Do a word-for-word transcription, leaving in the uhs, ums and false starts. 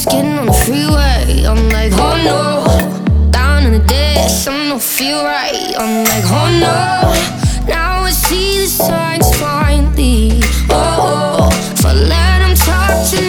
getting on the freeway. I'm like, oh no. Down in the ditch, I don't feel right. I'm like, oh no. Now I see the signs finally. Oh, oh. If I let them talk to